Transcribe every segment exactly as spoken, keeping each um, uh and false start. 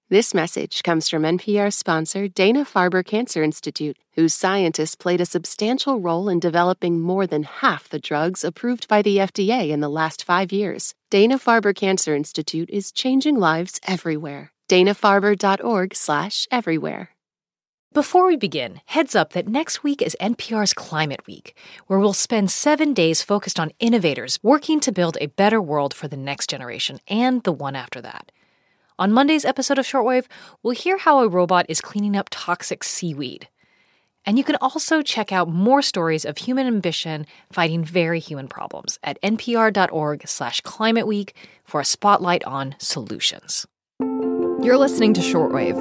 This message comes from N P R sponsor Dana-Farber Cancer Institute, whose scientists played a substantial role in developing more than half the drugs approved by the F D A in the last five years. Dana-Farber Cancer Institute is changing lives everywhere. dana farber dot org slash everywhere. Before we begin, heads up that next week is N P R's Climate Week, where we'll spend seven days focused on innovators working to build a better world for the next generation and the one after that. On Monday's episode of Shortwave, we'll hear how a robot is cleaning up toxic seaweed. And you can also check out more stories of human ambition fighting very human problems at npr dot org slash climate week for a spotlight on solutions. You're listening to Shortwave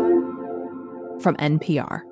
from N P R.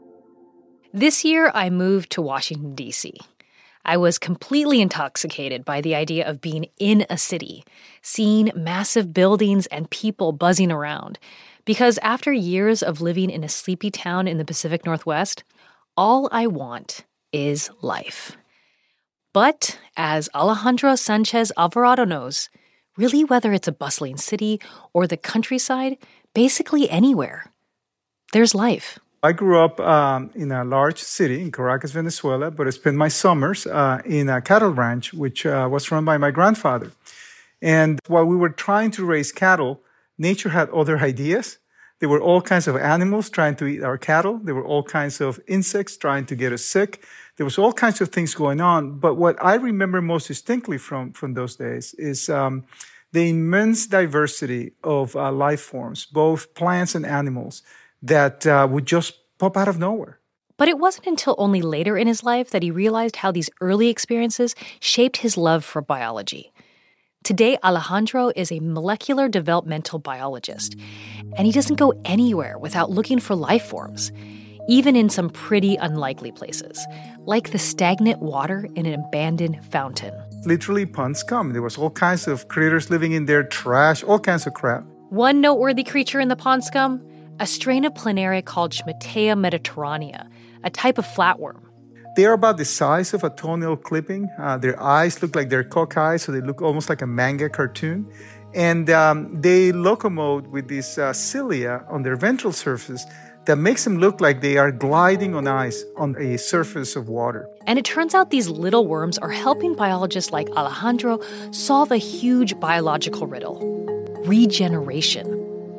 This year, I moved to Washington, D C I was completely intoxicated by the idea of being in a city, seeing massive buildings and people buzzing around. Because after years of living in a sleepy town in the Pacific Northwest, all I want is life. But as Alejandro Sanchez Alvarado knows, really whether it's a bustling city or the countryside, basically anywhere, there's life. I grew up um, in a large city in Caracas, Venezuela, but I spent my summers uh, in a cattle ranch, which uh, was run by my grandfather. And while we were trying to raise cattle, nature had other ideas. There were all kinds of animals trying to eat our cattle. There were all kinds of insects trying to get us sick. There was all kinds of things going on. But what I remember most distinctly from, from those days is um, the immense diversity of uh, life forms, both plants and animals, that uh, would just pop out of nowhere. But it wasn't until only later in his life that he realized how these early experiences shaped his love for biology. Today, Alejandro is a molecular developmental biologist, and he doesn't go anywhere without looking for life forms, even in some pretty unlikely places, like the stagnant water in an abandoned fountain. Literally, ponds come. There was all kinds of critters living in there, trash, all kinds of crap. One noteworthy creature in the pond scum? A strain of planaria called Schmattea mediterranea, a type of flatworm. They are about the size of a toenail clipping. Uh, their eyes look like they're cockeyed, so they look almost like a manga cartoon. And um, they locomote with these uh, cilia on their ventral surface that makes them look like they are gliding on ice on a surface of water. And it turns out these little worms are helping biologists like Alejandro solve a huge biological riddle: regeneration.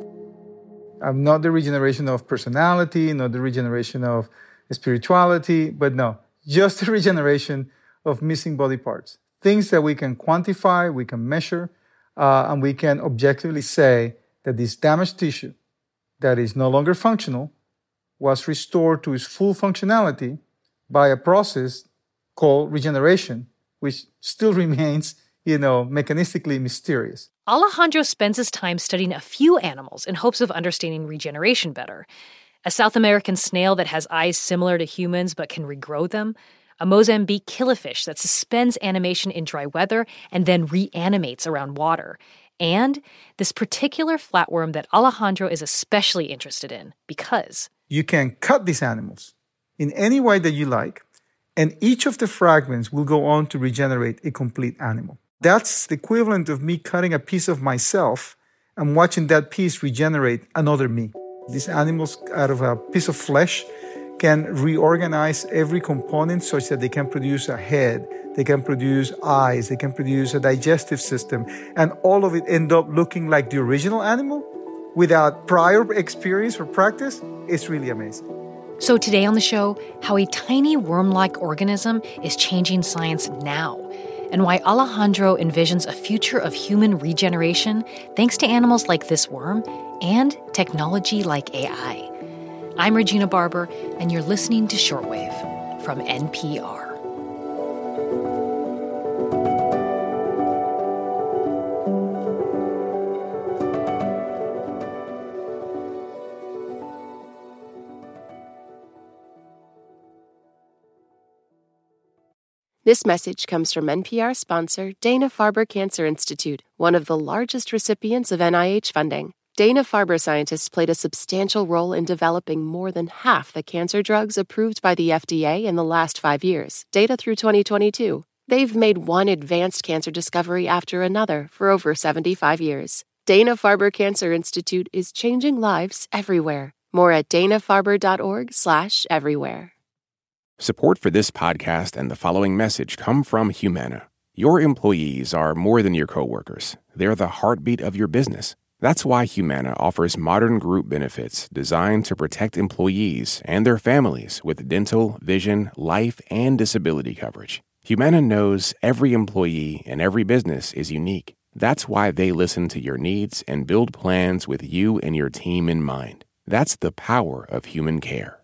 I'm not the regeneration of personality, not the regeneration of spirituality, but no, just the regeneration of missing body parts. Things that we can quantify, we can measure, uh, and we can objectively say that this damaged tissue that is no longer functional was restored to its full functionality by a process called regeneration, which still remains, you know, mechanistically mysterious. Alejandro spends his time studying a few animals in hopes of understanding regeneration better. A South American snail that has eyes similar to humans but can regrow them, a Mozambique killifish that suspends animation in dry weather and then reanimates around water, and this particular flatworm that Alejandro is especially interested in because you can cut these animals in any way that you like, and each of the fragments will go on to regenerate a complete animal. That's the equivalent of me cutting a piece of myself and watching that piece regenerate another me. These animals, out of a piece of flesh, can reorganize every component such that they can produce a head, they can produce eyes, they can produce a digestive system, and all of it end up looking like the original animal without prior experience or practice. It's really amazing. So today on the show, how a tiny worm-like organism is changing science now, and why Alejandro envisions a future of human regeneration thanks to animals like this worm and technology like A I. I'm Regina Barber, and you're listening to Shortwave from N P R. This message comes from N P R sponsor Dana-Farber Cancer Institute, one of the largest recipients of N I H funding. Dana-Farber scientists played a substantial role in developing more than half the cancer drugs approved by the F D A in the last five years, data through twenty twenty-two. They've made one advanced cancer discovery after another for over seventy-five years. Dana-Farber Cancer Institute is changing lives everywhere. More at dana-farber.org slash everywhere. Support for this podcast and the following message come from Humana. Your employees are more than your coworkers. They're the heartbeat of your business. That's why Humana offers modern group benefits designed to protect employees and their families with dental, vision, life, and disability coverage. Humana knows every employee and every business is unique. That's why they listen to your needs and build plans with you and your team in mind. That's the power of human care.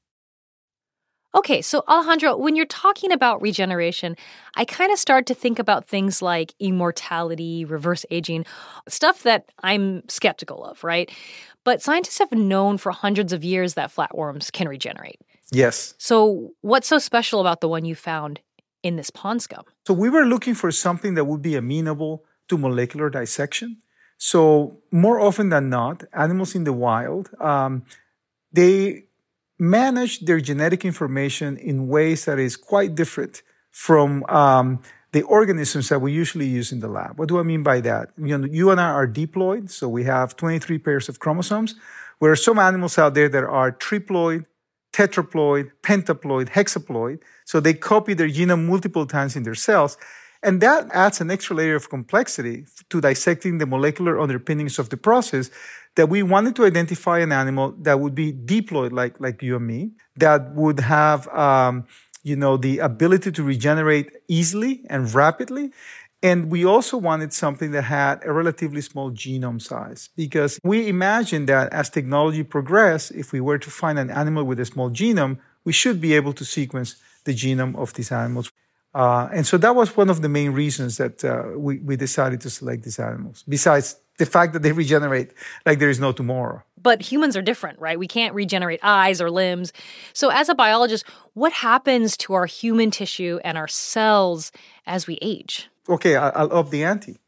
Okay, so Alejandro, when you're talking about regeneration, I kind of start to think about things like immortality, reverse aging, stuff that I'm skeptical of, right? But scientists have known for hundreds of years that flatworms can regenerate. Yes. So what's so special about the one you found in this pond scum? So we were looking for something that would be amenable to molecular dissection. So more often than not, animals in the wild, um, they manage their genetic information in ways that is quite different from um, the organisms that we usually use in the lab. What do I mean by that? You know, you and I are diploid, so we have twenty-three pairs of chromosomes, where are some animals out there that are triploid, tetraploid, pentaploid, hexaploid, so they copy their genome multiple times in their cells. And that adds an extra layer of complexity to dissecting the molecular underpinnings of the process, that we wanted to identify an animal that would be diploid like, like you and me, that would have, um, you know, the ability to regenerate easily and rapidly. And we also wanted something that had a relatively small genome size, because we imagined that as technology progressed, if we were to find an animal with a small genome, we should be able to sequence the genome of these animals. Uh, and so that was one of the main reasons that uh, we, we decided to select these animals, besides the fact that they regenerate like there is no tomorrow. But humans are different, right? We can't regenerate eyes or limbs. So as a biologist, what happens to our human tissue and our cells as we age? Okay, I'll up the ante.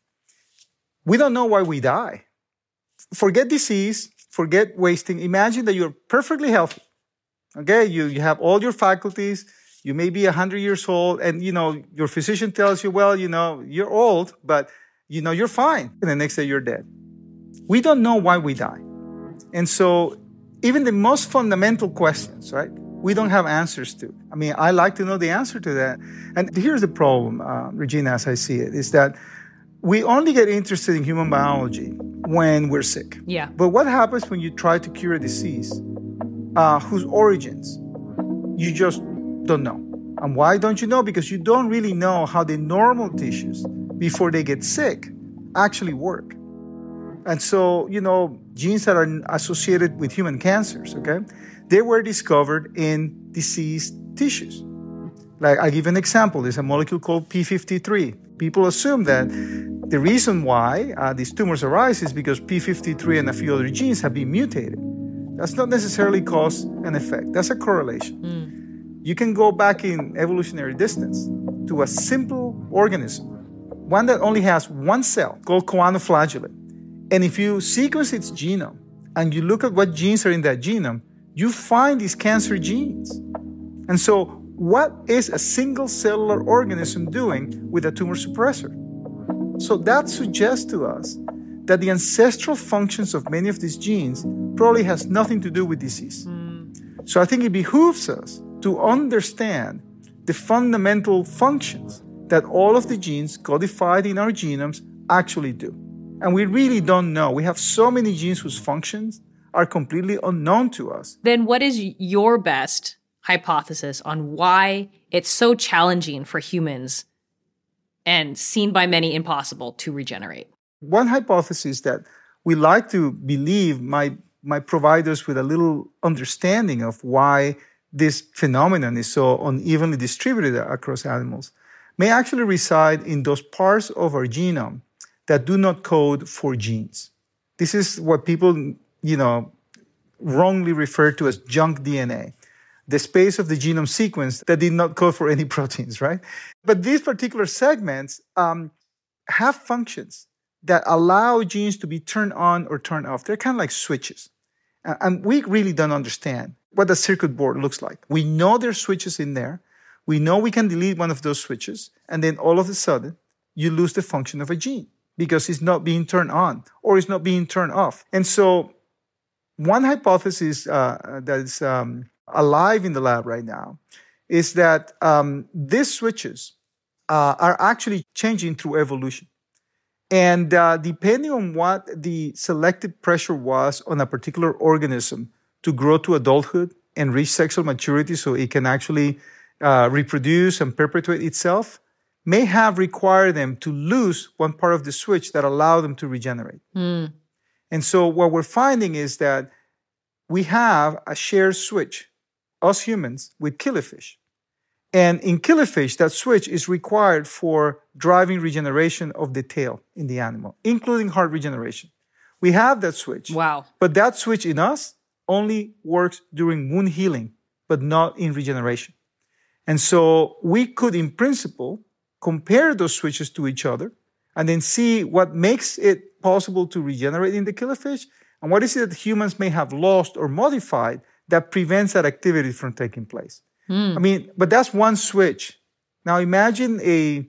We don't know why we die. Forget disease, forget wasting. Imagine that you're perfectly healthy. Okay, you, you have all your faculties. You may be one hundred years old, and, you know, your physician tells you, well, you know, you're old, but, you know, you're fine. And the next day you're dead. We don't know why we die. And so even the most fundamental questions, right, we don't have answers to. I mean, I like to know the answer to that. And here's the problem, uh, Regina, as I see it, is that we only get interested in human biology when we're sick. Yeah. But what happens when you try to cure a disease uh, whose origins you just don't know? And why don't you know? Because you don't really know how the normal tissues, before they get sick, actually work. And so, you know, genes that are associated with human cancers, okay, they were discovered in diseased tissues. Like, I'll give you an example. There's a molecule called P fifty-three. People assume that the reason why uh, these tumors arise is because P fifty-three and a few other genes have been mutated. That's not necessarily cause and effect. That's a correlation. Mm. You can go back in evolutionary distance to a simple organism, one that only has one cell called choanoflagellate. And if you sequence its genome and you look at what genes are in that genome, you find these cancer genes. And so what is a single cellular organism doing with a tumor suppressor? So that suggests to us that the ancestral functions of many of these genes probably has nothing to do with disease. Mm. So I think it behooves us to understand the fundamental functions that all of the genes codified in our genomes actually do. And we really don't know. We have so many genes whose functions are completely unknown to us. Then what is your best hypothesis on why it's so challenging for humans and seen by many impossible to regenerate? One hypothesis that we like to believe might, might provide us with a little understanding of why this phenomenon is so unevenly distributed across animals may actually reside in those parts of our genome that do not code for genes. This is what people, you know, wrongly refer to as junk D N A, the space of the genome sequence that did not code for any proteins, right? But these particular segments um, have functions that allow genes to be turned on or turned off. They're kind of like switches. And we really don't understand what the circuit board looks like. We know there's switches in there. We know we can delete one of those switches, and then all of a sudden, you lose the function of a gene. because it's not being turned on or it's not being turned off. And so one hypothesis uh, that is um, alive in the lab right now is that um, these switches uh, are actually changing through evolution. And uh, depending on what the selective pressure was on a particular organism to grow to adulthood and reach sexual maturity so it can actually uh, reproduce and perpetuate itself, may have required them to lose one part of the switch that allowed them to regenerate. Mm. And so what we're finding is that we have a shared switch, us humans, with killifish. And in killifish, that switch is required for driving regeneration of the tail in the animal, including heart regeneration. We have that switch. Wow. But that switch in us only works during wound healing, but not in regeneration. And so we could, in principle, compare those switches to each other and then see what makes it possible to regenerate in the killifish and what is it that humans may have lost or modified that prevents that activity from taking place. Mm. I mean, but that's one switch. Now imagine a,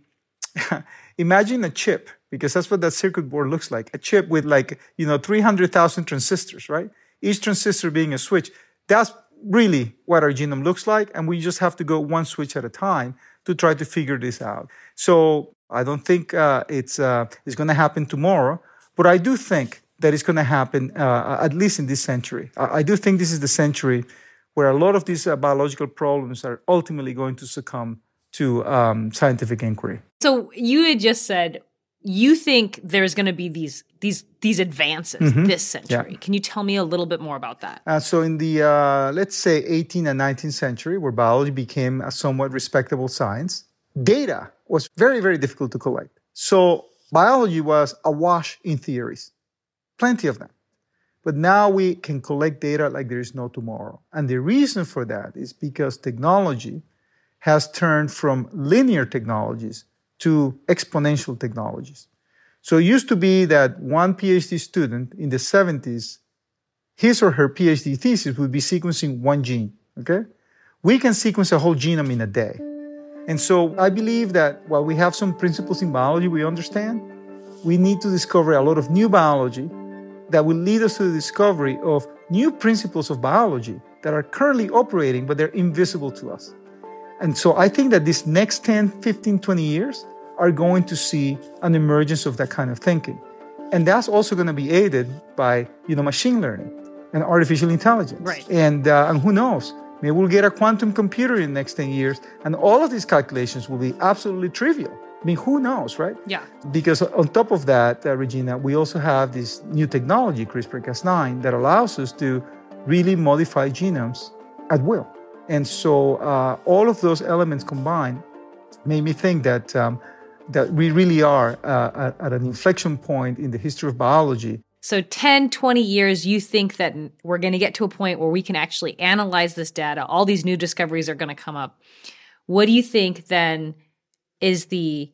imagine a chip, because that's what that circuit board looks like. A chip with like, you know, three hundred thousand transistors, right? Each transistor being a switch. That's really what our genome looks like. And we just have to go one switch at a time to try to figure this out. So I don't think uh, it's, uh, it's going to happen tomorrow, but I do think that it's going to happen uh, at least in this century. I, I do think this is the century where a lot of these uh, biological problems are ultimately going to succumb to um, scientific inquiry. So you had just said you think there's going to be these these these advances mm-hmm. this century. Yeah. Can you tell me a little bit more about that? Uh, so in the, uh, let's say, eighteenth and nineteenth century, where biology became a somewhat respectable science, data was very, very difficult to collect. So biology was awash in theories, plenty of them. But now we can collect data like there is no tomorrow. And the reason for that is because technology has turned from linear technologies to exponential technologies. So it used to be that one PhD student in the seventies, his or her PhD thesis would be sequencing one gene, okay? We can sequence a whole genome in a day. And so I believe that while we have some principles in biology we understand, we need to discover a lot of new biology that will lead us to the discovery of new principles of biology that are currently operating, but they're invisible to us. And so I think that these next ten, fifteen, twenty years are going to see an emergence of that kind of thinking. And that's also going to be aided by, you know, machine learning and artificial intelligence. Right. And, uh, and who knows, maybe we'll get a quantum computer in the next ten years, and all of these calculations will be absolutely trivial. I mean, who knows, right? Yeah. Because on top of that, uh, Regina, we also have this new technology, CRISPR Cas nine, that allows us to really modify genomes at will. And so uh, all of those elements combined made me think that um, that we really are uh, at, at an inflection point in the history of biology. So ten, twenty years, you think that we're going to get to a point where we can actually analyze this data. All these new discoveries are going to come up. What do you think then is the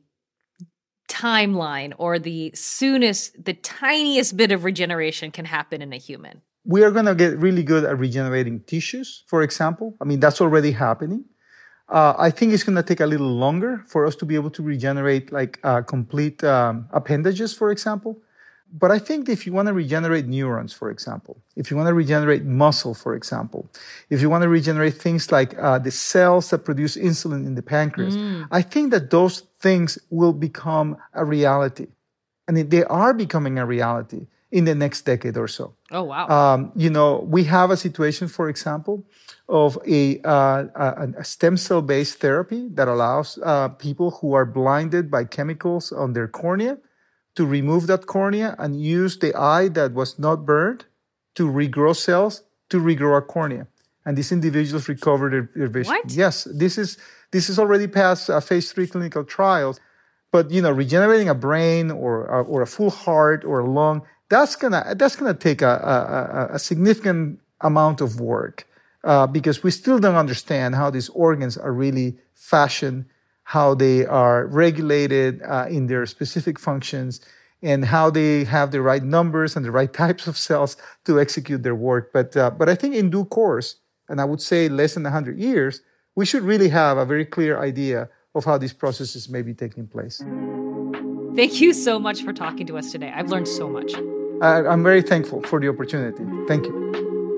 timeline or the soonest, the tiniest bit of regeneration can happen in a human? We are going to get really good at regenerating tissues, for example. I mean, that's already happening. Uh, I think it's going to take a little longer for us to be able to regenerate like uh, complete um, appendages, for example. But I think if you want to regenerate neurons, for example, if you want to regenerate muscle, for example, if you want to regenerate things like uh, the cells that produce insulin in the pancreas, mm. I think that those things will become a reality. And they are becoming a reality in the next decade or so. Oh, wow. Um, you know, we have a situation, for example, of a, uh, a, a stem cell-based therapy that allows uh, people who are blinded by chemicals on their cornea to remove that cornea and use the eye that was not burned to regrow cells to regrow a cornea. And these individuals recovered their, their vision. What? Yes, this is this is already past uh, phase three clinical trials. But you know, regenerating a brain or or a full heart or a lung, that's gonna that's gonna take a, a, a significant amount of work uh, because we still don't understand how these organs are really fashioned, how they are regulated uh, in their specific functions, and how they have the right numbers and the right types of cells to execute their work. But uh, but I think in due course, and I would say less than one hundred years, we should really have a very clear idea of how these processes may be taking place. Thank you so much for talking to us today. I've learned so much. I, I'm very thankful for the opportunity. Thank you.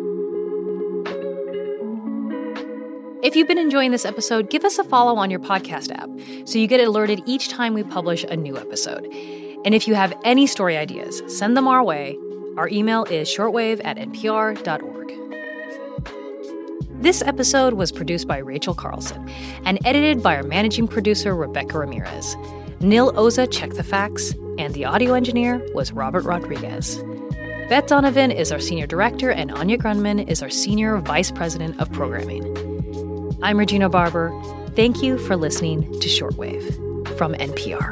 If you've been enjoying this episode, give us a follow on your podcast app so you get alerted each time we publish a new episode. And if you have any story ideas, send them our way. Our email is shortwave at n p r dot org. This episode was produced by Rachel Carlson and edited by our managing producer, Rebecca Ramirez. Nil Oza checked the facts, and the audio engineer was Robert Rodriguez. Beth Donovan is our senior director, and Anya Grunman is our senior vice president of programming. I'm Regina Barber. Thank you for listening to Shortwave from N P R.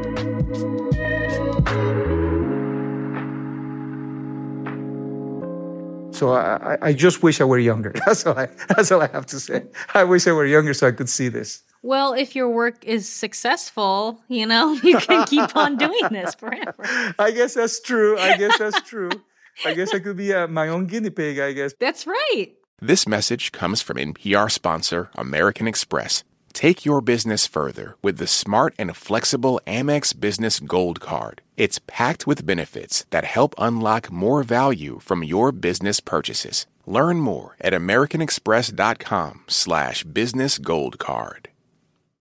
So I, I just wish I were younger. That's all I, that's all I have to say. I wish I were younger so I could see this. Well, if your work is successful, you know, you can keep on doing this forever. I guess that's true. I guess that's true. I guess I could be uh, my own guinea pig, I guess. That's right. This message comes from N P R sponsor American Express. Take your business further with the smart and flexible Amex Business Gold Card. It's packed with benefits that help unlock more value from your business purchases. Learn more at americanexpress.com slash business gold card.